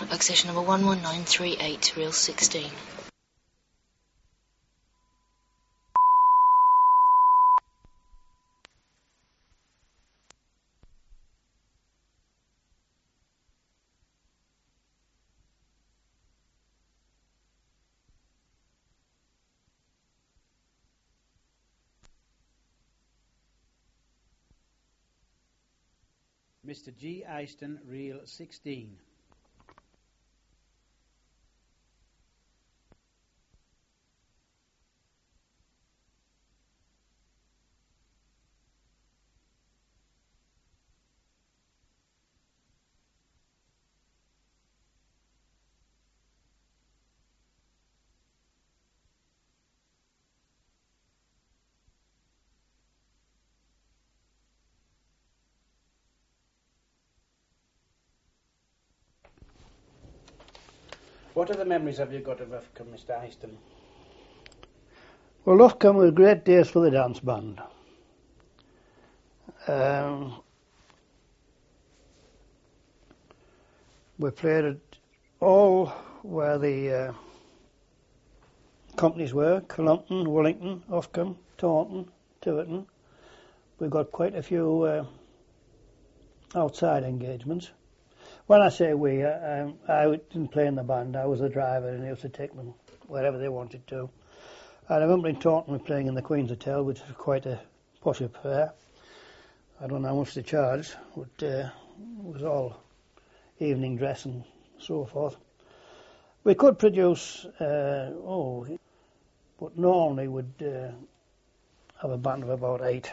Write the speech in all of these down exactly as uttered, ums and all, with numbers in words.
Accession number one one nine three eight, reel sixteen. Mister G. Eyston, reel sixteen. What other memories have you got of Ufcombe, Mister Eyston? Well, Ufcombe was great days for the dance band. Um, we played at all where the uh, companies were: Cullompton, Wellington, Ufcombe, Taunton, Tiverton. We got quite a few uh, outside engagements. When I say we, uh, um, I didn't play in the band. I was the driver and I used to take them wherever they wanted to. I remember in Taunton we were playing in the Queen's Hotel, which was quite a posh affair. I don't know how much they charged, but uh, it was all evening dress and so forth. We could produce, uh, oh, but normally would uh, have a band of about eight.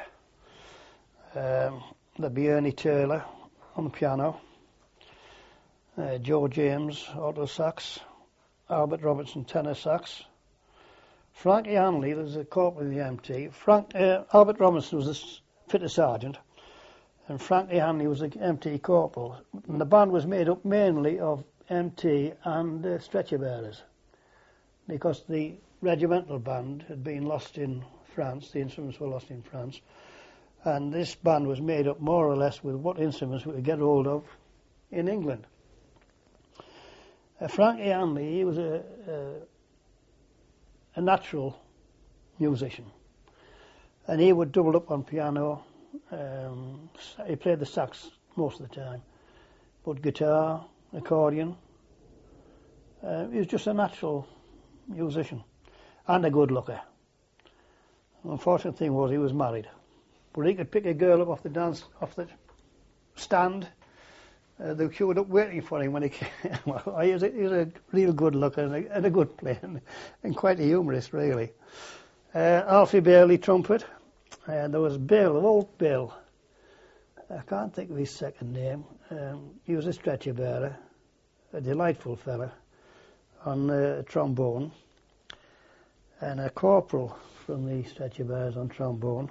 Um, there'd be Ernie Taylor on the piano, uh, Joe James, alto sax, Albert Robertson, tenor sax, Frankie Hanley, there's a corporal in the M T. Frank, uh, Albert Robinson was a fitter sergeant, and Frankie Hanley was an M T corporal. And the band was made up mainly of M T and uh, stretcher bearers, because the regimental band had been lost in France, the instruments were lost in France, and this band was made up more or less with what instruments we could get hold of in England. Uh, Frankie Hanley, he was a, a, a natural musician, and he would double up on piano. Um, he played the sax most of the time, but guitar, accordion. Uh, he was just a natural musician and a good looker. The unfortunate thing was he was married, but he could pick a girl up off the dance off the stand. Uh, they queued up waiting for him when he came. Well, he, was a, he was a real good looker and a, and a good player, and, and quite a humorist, really. Uh, Alfie Bailey, trumpet. And there was Bill, old Bill. I can't think of his second name. Um, he was a stretcher bearer, a delightful fella, on uh, trombone, and a corporal from the stretcher bearers on trombone,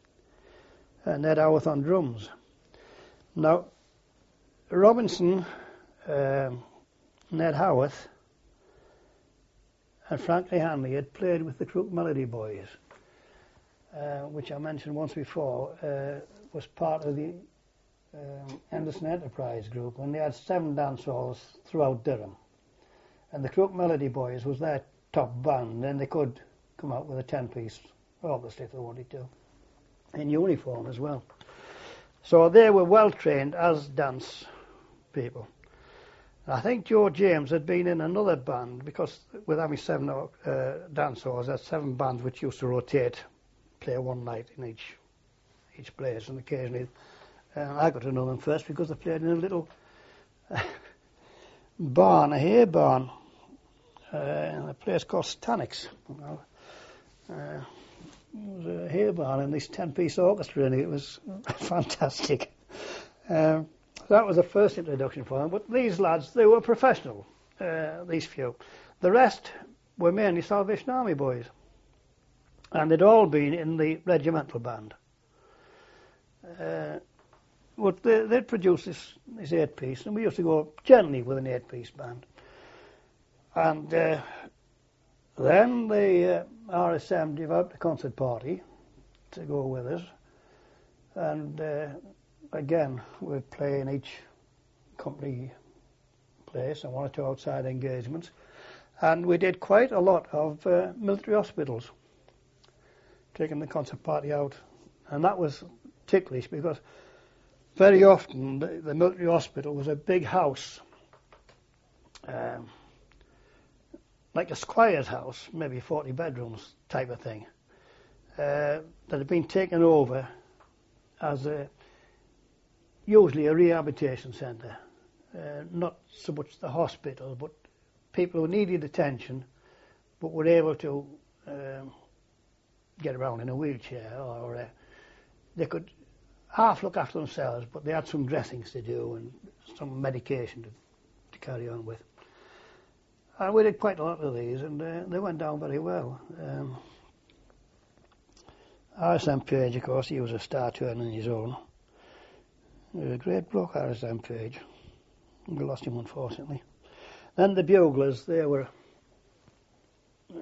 and Ned Howarth on drums. Now, Robinson, um, Ned Howarth, and Frankie Hanley had played with the Crook Melody Boys, uh, which I mentioned once before, uh, was part of the um, Henderson Enterprise group, and they had seven dance halls throughout Durham. And the Crook Melody Boys was their top band, and they could come out with a ten-piece orchestra if they wanted to, in uniform as well. So they were well trained as dance people. I think Joe James had been in another band, because with having seven uh, dance halls, there's seven bands which used to rotate, play one night in each each place, and occasionally uh, I got to know them first because they played in a little uh, barn, a hay barn, uh, in a place called Stanix. You know. uh, it was a hay barn and this ten-piece orchestra in it. It was fantastic. Um, that was the first introduction for them. But these lads, they were professional, uh, these few. The rest were mainly Salvation Army boys, and they'd all been in the regimental band. Uh, but they, they'd produce this, this eight-piece, and we used to go generally with an eight-piece band. And uh, then the uh, R S M developed a concert party to go with us, and uh, again we'd play in each company place and one or two outside engagements. And we did quite a lot of uh, military hospitals, taking the concert party out. And that was ticklish because very often the, the military hospital was a big house, um, like a squire's house, maybe forty bedrooms type of thing, uh, that had been taken over as a, usually a rehabilitation centre. Uh, not so much the hospital, but people who needed attention but were able to um, get around in a wheelchair, or uh, they could half look after themselves, but they had some dressings to do and some medication to, to carry on with. And we did quite a lot of these, and uh, they went down very well. Um, R S M Page, of course, he was a star turner in his own. He was a great bloke, R S M Page. We lost him, unfortunately. Then the buglers, they were uh,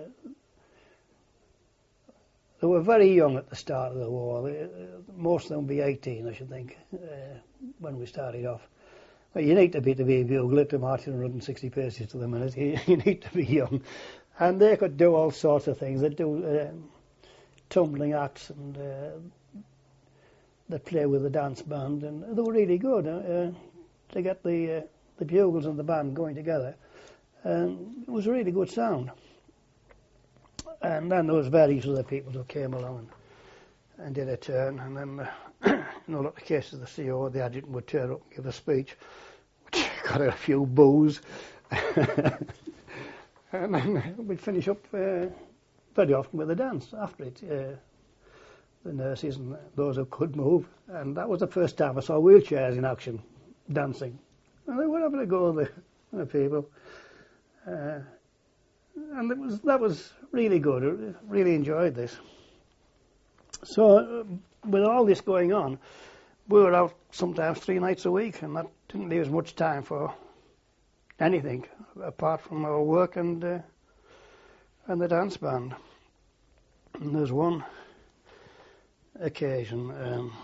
they were very young at the start of the war. They, uh, most of them would be eighteen, I should think, uh, when we started off. Well, you need to be to be a bugler to march at one hundred sixty paces to the minute. You, you need to be young. And they could do all sorts of things. They'd do uh, tumbling acts, and uh, they'd play with the dance band, and they were really good. Uh, to get the uh, the bugles and the band going together, and it was a really good sound. And then there was various other people who came along and, and did a turn, and then uh, in a lot of cases the C O, the adjutant, would turn up and give a speech, which got a few boos, and then we'd finish up uh, very often with a dance after it. Uh, the nurses and those who could move, and that was the first time I saw wheelchairs in action, dancing. And they were having a go at the, the people. Uh, and it was that was really good. I really enjoyed this. So uh, with all this going on, we were out sometimes three nights a week, and that didn't leave us much time for anything apart from our work and uh, and the dance band. And there's one occasion um,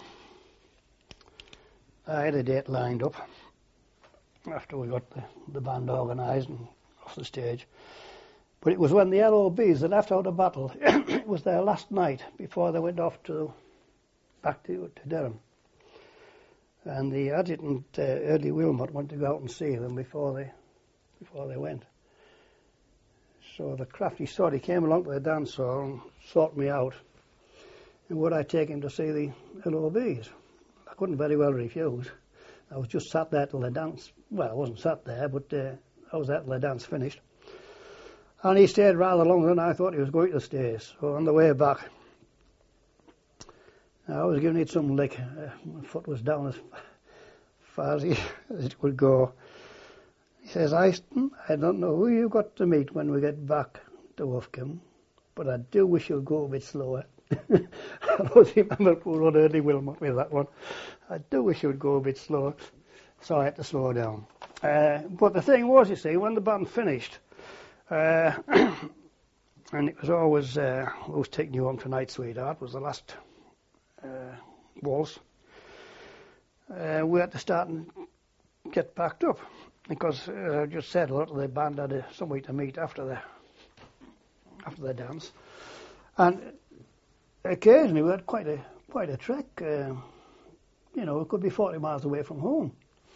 I had a date lined up after we got the, the band organised and off the stage, but it was when the L O Bs had left out of battle. It was their last night before they went off to back to, to Durham, and the adjutant uh, Early Wilmot wanted to go out and see them before they before they went. So the crafty sod, he came along to the dance hall and sought me out, and would I take him to see the L O Bs? I couldn't very well refuse. I was just sat there till the dance, well, I wasn't sat there, but uh, I was there till the dance finished. And he stayed rather longer than I thought he was going to stay. So on the way back, I was giving it some lick. Uh, my foot was down as far as, he, as it would go. He says, "Eyston, I don't know who you got to meet when we get back to Ufcombe, but I do wish you'd go a bit slower." I always remember poor old Early Wilmot with that one. I do wish you would go a bit slower, so I had to slow down. Uh, but the thing was, you see, when the band finished, uh, and it was always, uh, "Who's taking you home tonight, sweetheart?" was the last uh, waltz. Uh, we had to start and get packed up, because uh, I just said a lot of the band had uh, somewhere to meet after the after the dance, and occasionally we had quite a quite a trek. Uh, you know, it could be forty miles away from home.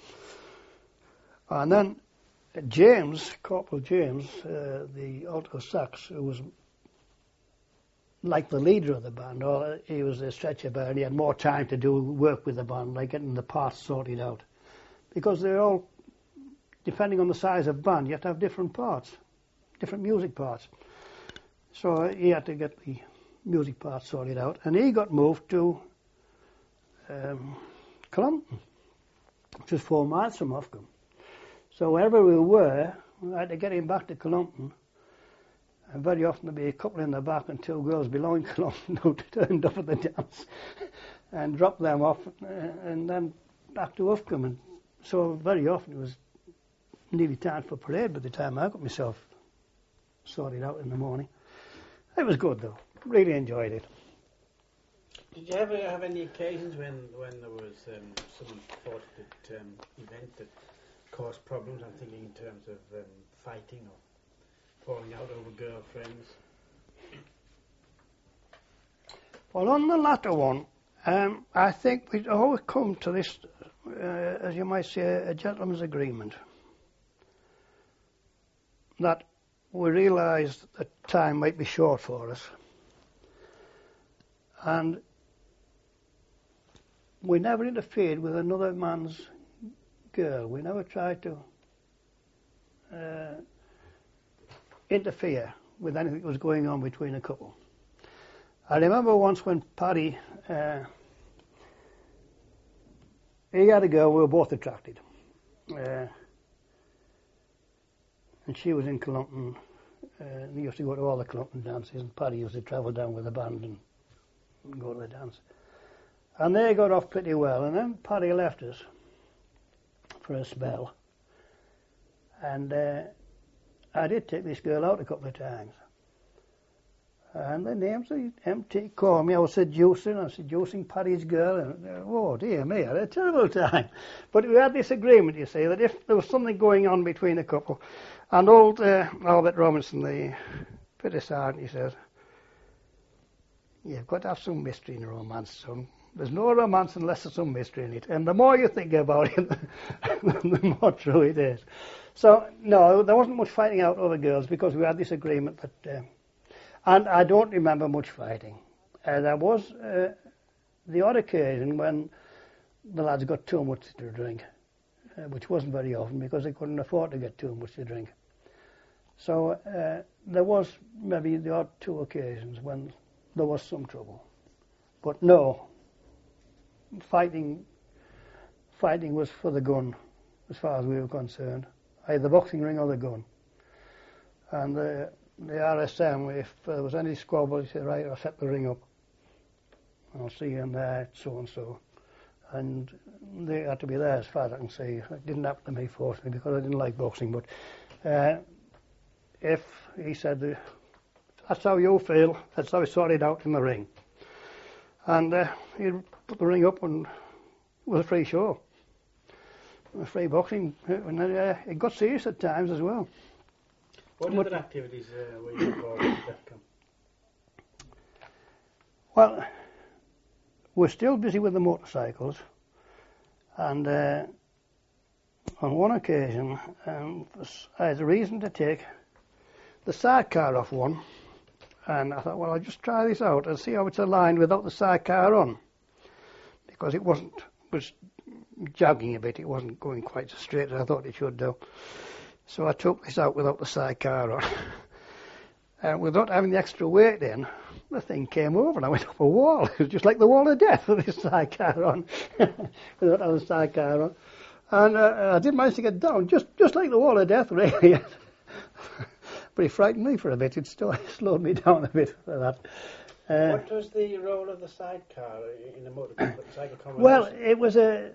And then James, Corporal James, uh, the alto sax, who was like the leader of the band, or he was a stretcher bearer, and he had more time to do work with the band, like getting the parts sorted out, because they're all, depending on the size of band, you have to have different parts, different music parts. So he had to get the music parts sorted out, and he got moved to um, Clompton, which was four miles from Ufcombe. So wherever we were, we had to get him back to Clompton, and very often there'd be a couple in the back and two girls below Clompton who turned up at the dance and dropped them off, uh, and then back to Ufcombe. And so very often it was nearly time for parade by the time I got myself sorted out in the morning. It was good though. Really enjoyed it. Did you ever have any occasions when, when there was um, some fortunate um, event that cause problems? I'm thinking in terms of um, fighting or falling out over girlfriends. Well, on the latter one, um, I think we'd always come to this, uh, as you might say, a gentleman's agreement. That we realised that time might be short for us. And we never interfered with another man's girl. We never tried to uh, interfere with anything that was going on between a couple. I remember once when Paddy, uh, he had a girl, we were both attracted. Uh, and she was in Clumpton. Uh, they used to go to all the Clumpton dances, and Paddy used to travel down with the band and, and go to the dance. And they got off pretty well, and then Paddy left us for a spell. And uh, I did take this girl out a couple of times. And the name's M T called me. I was seducing, I was seducing Paddy's girl, and uh, oh dear me, I had a terrible time. But we had this agreement, you see, that if there was something going on between a couple, and old uh, Albert Robinson, the British sergeant, he says, you've got to have some mystery in a romance, son. There's no romance unless there's some mystery in it. And the more you think about it, the more true it is. So, no, there wasn't much fighting out over girls because we had this agreement that... Uh, and I don't remember much fighting. Uh, there was uh, the odd occasion when the lads got too much to drink, uh, which wasn't very often because they couldn't afford to get too much to drink. So uh, there was maybe the odd two occasions when there was some trouble. But no, fighting fighting was for the gun, as far as we were concerned. Either the boxing ring or the gun. And the, the R S M, if there was any squabble, he said, right, I'll set the ring up. I'll see you in there, so-and-so. And they had to be there as far as I can see. It didn't happen to me, fortunately, because I didn't like boxing. But uh, if he said, that's how you feel, that's how we sorted out in the ring. And uh, he'd put the ring up and it was a free show. It was free boxing. And uh, it got serious at times as well. What but, other activities uh, were you involved in DEFCON? Well, we're still busy with the motorcycles. And uh, on one occasion, um, I had a reason to take the sidecar off one. And I thought, well, I'll just try this out and see how it's aligned without the sidecar on. Because it wasn't, it was jogging a bit, it wasn't going quite so straight as I thought it should do. So I took this out without the sidecar on. And without having the extra weight in, the thing came over and I went up a wall. It was just like the wall of death with this sidecar on, without having the sidecar on. And uh, I did manage to get down, just, just like the wall of death, really. But it frightened me for a bit. It still slowed me down a bit for that. Uh, what was the role of the sidecar in the motorcycle combination? Well, it was a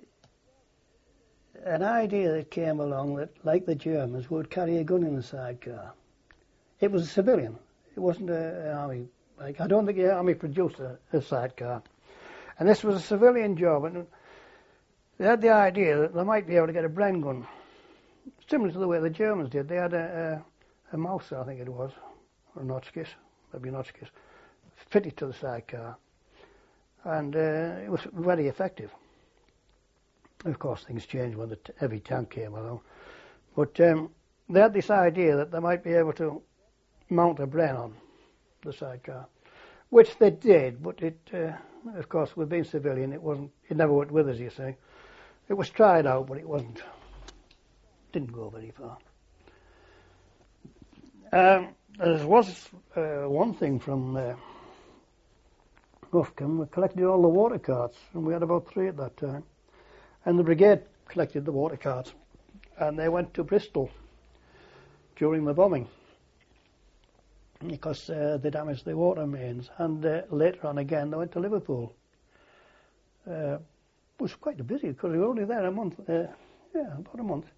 an idea that came along that, like the Germans, would carry a gun in the sidecar. It was a civilian. It wasn't an army. Like I don't think the army produced a, a sidecar. And this was a civilian job. And they had the idea that they might be able to get a Bren gun, similar to the way the Germans did. They had a... a a Mauser, I think it was, or a Notchkiss, maybe a Notchkiss, fitted to the sidecar. And uh, it was very effective. Of course, things changed when the t- heavy tank came along. But um, they had this idea that they might be able to mount a Bren on the sidecar, which they did, but it, uh, of course, with being civilian, it wasn't, it never went with us, you see. It was tried out, but it wasn't, didn't go very far. Um, there was uh, one thing from uh, Ufcombe. We collected all the water carts, and we had about three at that time. And the brigade collected the water carts, and they went to Bristol during the bombing because uh, they damaged the water mains. And uh, later on again, they went to Liverpool. Uh, it was quite busy because we were only there a month. Uh, yeah, about a month.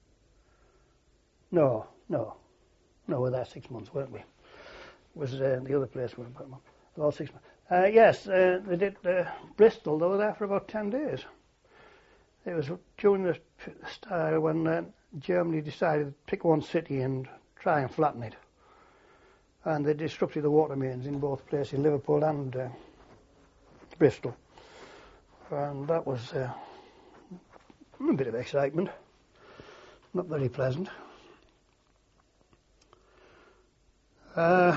No, no. No, we were there six months, weren't we? It was uh, the other place we were about, about six months. Uh, yes, uh, they did uh, Bristol. They were there for about ten days. It was during the style when uh, Germany decided to pick one city and try and flatten it. And they disrupted the water mains in both places, Liverpool and uh, Bristol. And that was uh, a bit of excitement. Not very pleasant. Uh,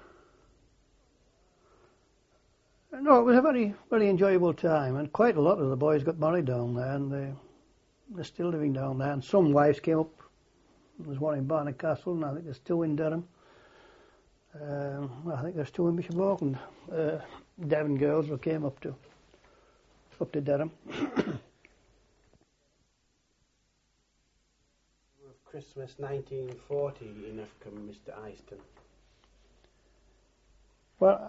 no, it was a very, very enjoyable time, and quite a lot of the boys got married down there, and they, they're still living down there. And some wives came up. There's one in Barnard Castle, and I think there's two in Durham. Um, I think there's two in Bishop Auckland. Uh, Devon girls who came up to up to Durham. Christmas nineteen forty in Ufcombe, Mister Eyston. Well,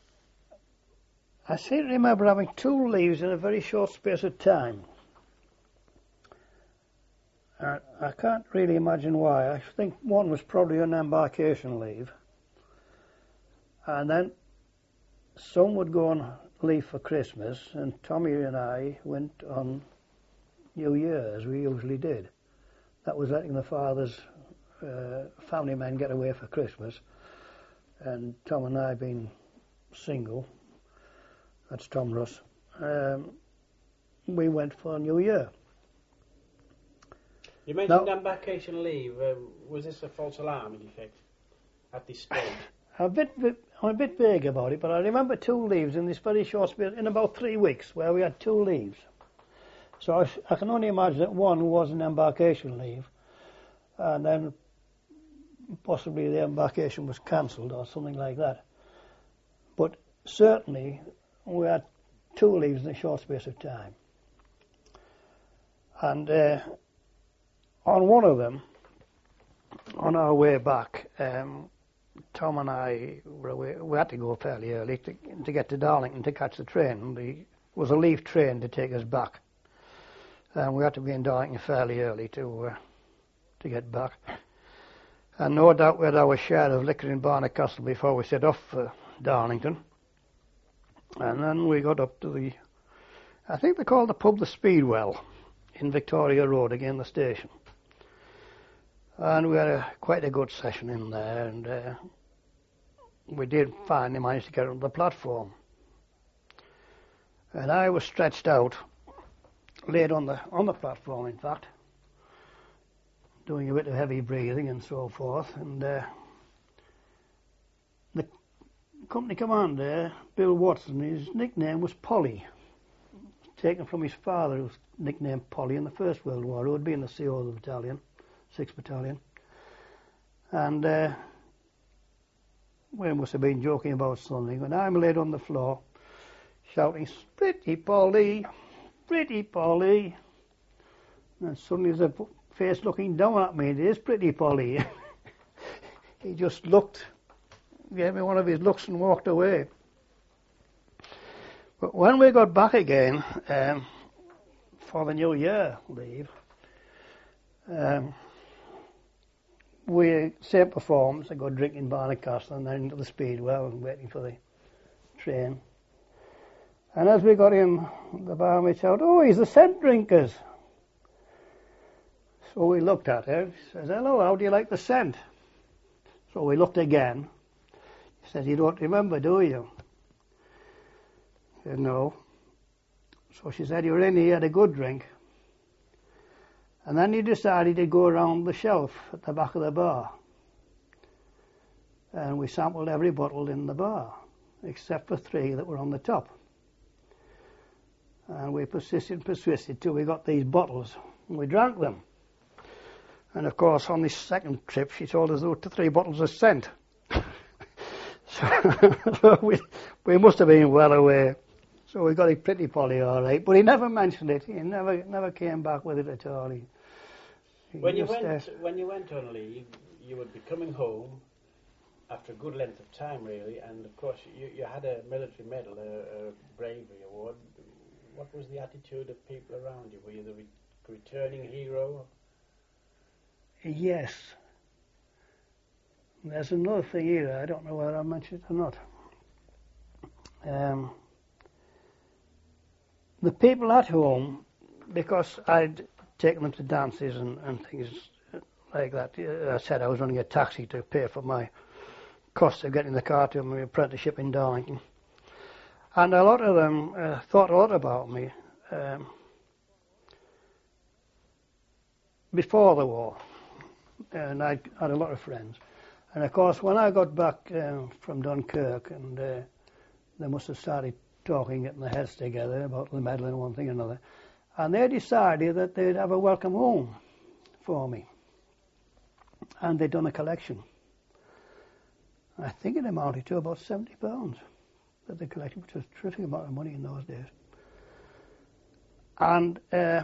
I seem to remember having two leaves in a very short space of time. I, I can't really imagine why. I think one was probably an embarkation leave. And then some would go on leave for Christmas, and Tommy and I went on New Year, as we usually did. That was letting the father's uh, family men get away for Christmas. And Tom and I, being single, that's Tom Russ, um, we went for New Year. You mentioned now, embarkation leave. Uh, was this a false alarm, in effect, at this stage? I'm a bit, bit, I'm a bit vague about it, but I remember two leaves in this very short space, in about three weeks, where we had two leaves. So I, I can only imagine that one was an embarkation leave, and then possibly the embarkation was cancelled or something like that. But certainly we had two leaves in a short space of time. And uh, on one of them, on our way back, um, Tom and I were away, we had to go fairly early to, to get to Darlington to catch the train. It was a leave train to take us back. And we had to be in Darlington fairly early to uh, to get back. And no doubt we had our share of liquor in Barnard Castle before we set off for Darlington. And then we got up to the, I think they called the pub the Speedwell in Victoria Road, again the station. And we had a, quite a good session in there, and uh, we did finally manage to get on the platform. And I was stretched out, laid on the on the platform, in fact, doing a bit of heavy breathing and so forth. And uh, the company commander, Bill Watson, his nickname was Polly, taken from his father, who was nicknamed Polly in the First World War, who had been the C O of the battalion, sixth Battalion. And uh, we must have been joking about something, and I'm laid on the floor, shouting, "Pretty Polly, pretty Polly." And suddenly there's a face looking down at me. "It is Pretty Polly." He just looked, gave me one of his looks and walked away. But when we got back again um, for the New Year leave, um, we, same performance, I go drinking Barnard Castle and then into the Speedwell and waiting for the train. And as we got in, the barmaid shouted, "Oh, he's the scent drinkers." So we looked at her. She says, "Hello, how do you like the scent?" So we looked again. She said, "You don't remember, do you?" I said, "No." So she said, "You were in here, had a good drink. And then you decided to go around the shelf at the back of the bar. And we sampled every bottle in the bar, except for three that were on the top. And we persisted and persisted till we got these bottles, and we drank them. And of course, on this second trip, she told us there were three bottles of scent. so so we, we must have been well aware. So we got it Pretty Polly all right. But he never mentioned it. He never never came back with it at all. He, he when you just, went uh, when you went on leave, you would be coming home after a good length of time, really. And of course, you, you had a military medal, a, a bravery award. What was the attitude of people around you? Were you the re- returning hero? Yes. There's another thing here. I don't know whether I mentioned it or not. Um, the people at home because I'd taken them to dances and, and things like that. I said I was running a taxi to pay for my costs of getting the car to my apprenticeship in Darlington. And a lot of them uh, thought a lot about me um, before the war. And I had a lot of friends. And of course, when I got back uh, from Dunkirk, and uh, they must have started talking, getting their heads together about the medal and one thing and another, and they decided that they'd have a welcome home for me. And they'd done a collection. I think it amounted to about seventy pounds that they collected, which was a terrific amount of money in those days. And uh,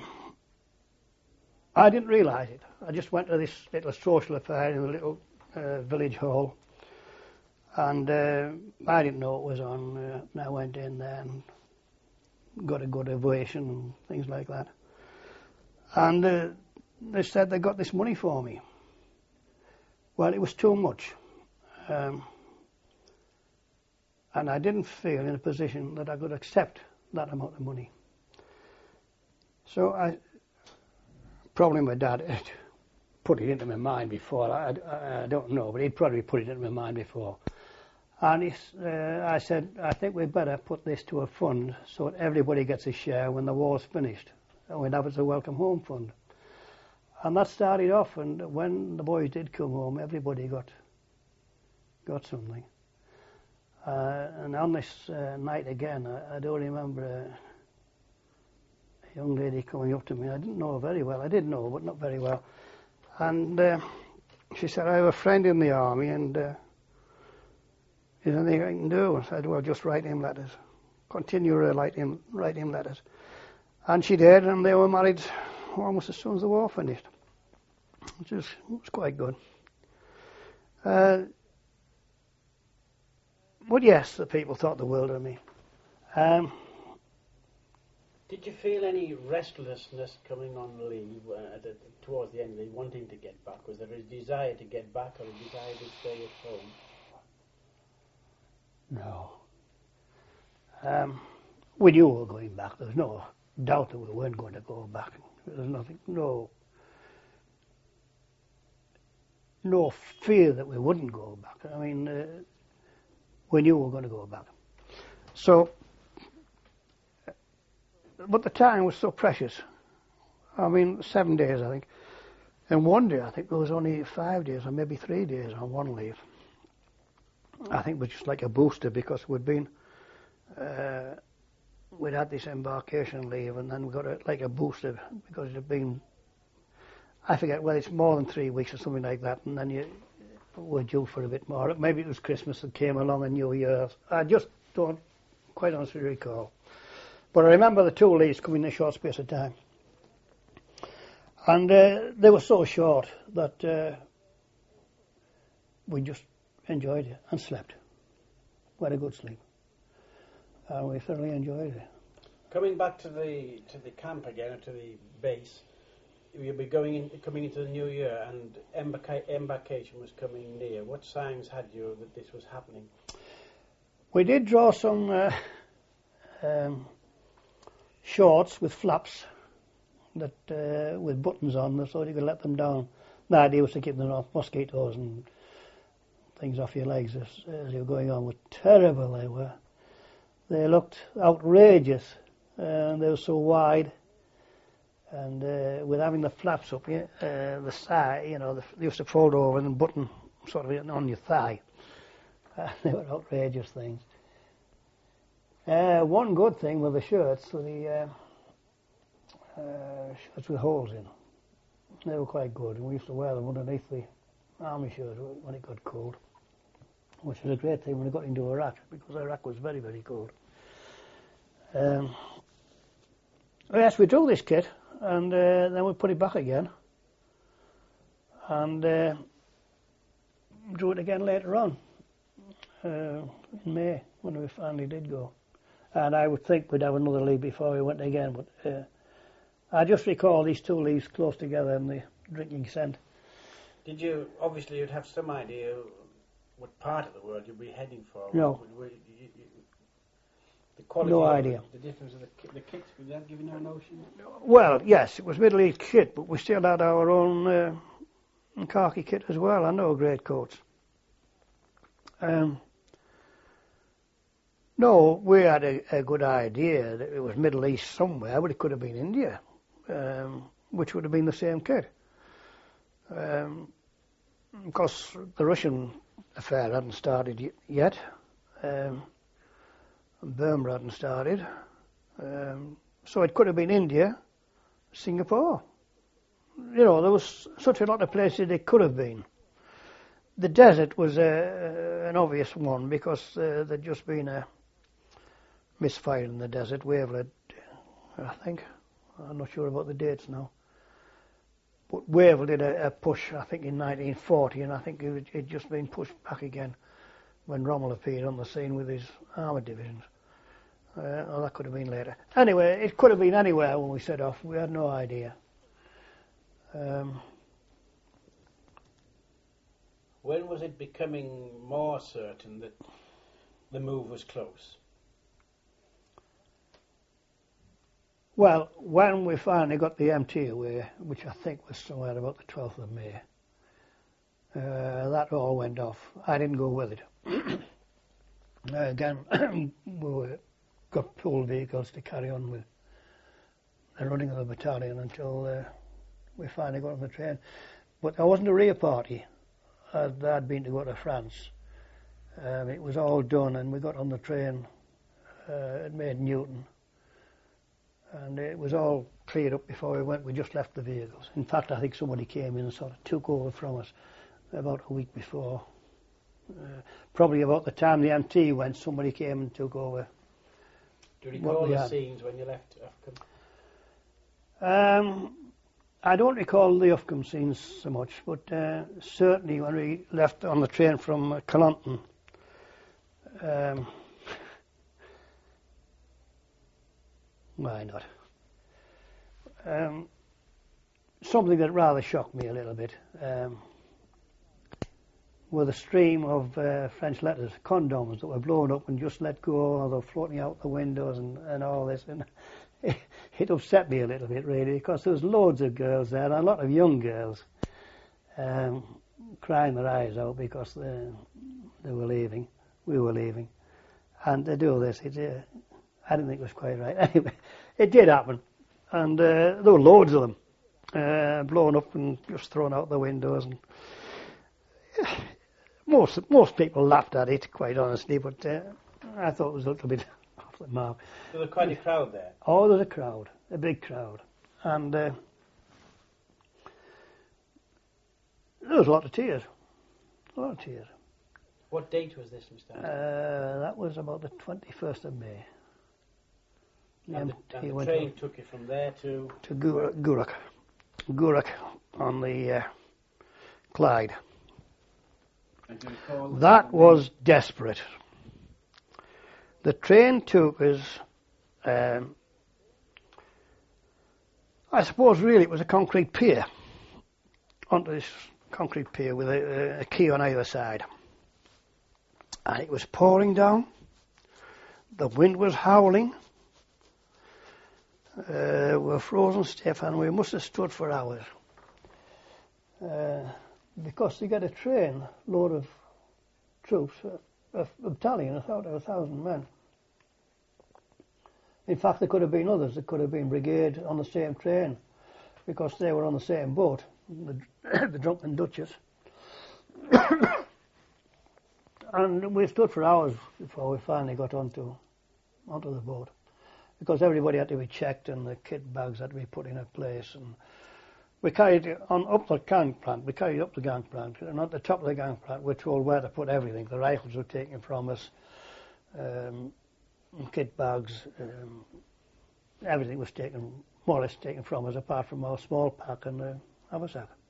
I didn't realise it. I just went to this little social affair in the little uh, village hall, and uh, I didn't know it was on. Uh, and I went in there and got a good ovation and things like that. And uh, they said they got this money for me. Well, it was too much. Um, and I didn't feel in a position that I could accept that amount of money. So I, probably my dad had put it into my mind before. I, I, I don't know, but he'd probably put it into my mind before. And he, uh, I said, I think we'd better put this to a fund so that everybody gets a share when the war's finished. And we'd have it as a welcome home fund. And that started off, and when the boys did come home, everybody got got something. Uh, and on this uh, night again, I, I don't remember a, a young lady coming up to me. I didn't know her very well. I did know her, but not very well. And uh, she said, I have a friend in the army, and uh, is there anything I can do? I said, well, just write him letters. Continue to write him, write him letters. And she did, and they were married almost as soon as the war finished, which was, was quite good. Uh, but yes, the people thought the world of me. Um, Did you feel any restlessness coming on leave uh, at the, towards the end of the wanting to get back? Was there a desire to get back or a desire to stay at home? No. Um, we knew we were going back. There was no doubt that we weren't going to go back. There was nothing, no, no fear that we wouldn't go back. I mean, uh, we knew we were going to go back. So, but the time was so precious. I mean, seven days, I think. And one day, I think there was only five days or maybe three days on one leave. I think it was just like a booster because we'd been, uh, we'd had this embarkation leave and then we got a, like a booster because it had been, I forget whether it's more than three weeks or something like that, and then you were due for a bit more. Maybe it was Christmas that came along and New Year's. I just don't quite honestly recall. But I remember the two leaves coming in a short space of time. And uh, they were so short that uh, we just enjoyed it and slept. We had a good sleep. And we thoroughly enjoyed it. Coming back to the to the camp again, or to the base, you'll be going in, coming into the new year, and embarca- embarkation was coming near. What signs had you that this was happening? We did draw some uh, um, shorts with flaps that uh, with buttons on them so you could let them down. The idea was to keep them off mosquitoes and things off your legs as, as you were going on. Were terrible they were. They looked outrageous, and they were so wide. And uh, with having the flaps up, uh, the side, you know, the, they used to fold over and button sort of on your thigh. Uh, they were outrageous things. Uh, one good thing were the shirts, the uh, uh, shirts with holes in. They were quite good, and we used to wear them underneath the army shirt when it got cold, which was a great thing when we got into Iraq, because Iraq was very, very cold. Um, yes, we drew this kit, and uh, then we put it back again, and uh, drew it again later on, uh, in May, when we finally did go. And I would think we'd have another leave before we went again, but uh, I just recall these two leaves close together in the drinking scent. Did you, obviously you'd have some idea what part of the world you'd be heading for? No. Would, would, you, you, The quality No of idea. The, the difference of the, ki- the kits, would that give you no notion? Well, yes, it was Middle East kit, but we still had our own uh, khaki kit as well, and no greatcoats. Um, no, we had a, a good idea that it was Middle East somewhere, but it could have been India, um, which would have been the same kit. Um, because the Russian affair hadn't started y- yet, um, and Burma hadn't started, um, so it could have been India, Singapore. You know, there was such a lot of places it could have been. The desert was a, an obvious one because uh, there'd just been a misfire in the desert. Waverley, I think. I'm not sure about the dates now. But Waverley did a, a push, I think, in nineteen forty, and I think it had just been pushed back again when Rommel appeared on the scene with his armoured divisions. Uh, oh, that could have been later. Anyway, it could have been anywhere when we set off. We had no idea. Um, When was it becoming more certain that the move was close? well, when we finally got the M T away, which I think was somewhere about the twelfth of May, uh, that all went off. I didn't go with it. uh, again, we were, got pool vehicles to carry on with the running of the battalion until uh, we finally got on the train. But there wasn't a rear party. I'd, I'd been to go to France. Um, it was all done, and we got on the train uh, at Maid Newton, and it was all cleared up before we went. We just left the vehicles. In fact, I think somebody came in and sort of took over from us about a week before. Uh, probably about the time the M T went, somebody came and took over. Do you recall we the had. scenes when you left Africa? Um, I don't recall the Ufcombe scenes so much, but uh, certainly when we left on the train from uh, Cullompton, um, why not? Um, something that rather shocked me a little bit um, were the stream of uh, French letters, condoms that were blown up and just let go, or they were floating out the windows and, and all this. And it, it upset me a little bit, really, because there was loads of girls there, and a lot of young girls, um, crying their eyes out because they, they were leaving, we were leaving. And to do this, it, uh, I didn't think it was quite right. Anyway, it did happen, and uh, there were loads of them, uh, blown up and just thrown out the windows. And most most people laughed at it, quite honestly, but uh, I thought it was a little bit off the mark. There was quite a crowd there. Oh, there was a crowd, a big crowd, and uh, there was a lot of tears, a lot of tears. What date was this, Mister Anderson? Uh, that was about the twenty-first of May. and the, he and the went train on took you from there to... to Gur- Gourock, Gourock on the uh, Clyde. And do you recall That was desperate. The train took us, um, I suppose really it was a concrete pier, onto this concrete pier with a, a quay on either side. And it was pouring down, the wind was howling, uh, we were frozen stiff, and we must have stood for hours. Uh, because to get a train load of troops, a, a battalion, a thousand, a thousand men. In fact, there could have been others. There could have been brigade on the same train, because they were on the same boat, the, the Drunken Duchess. And we stood for hours before we finally got onto onto the boat, because everybody had to be checked and the kit bags had to be put in a place. And we carried on up the gangplank. We carried up the gangplank, and at the top of the gangplank, we're told where to put everything. The rifles were taken from us, um, kit bags, um, everything was taken, more or less taken from us, apart from our small pack and the haversack.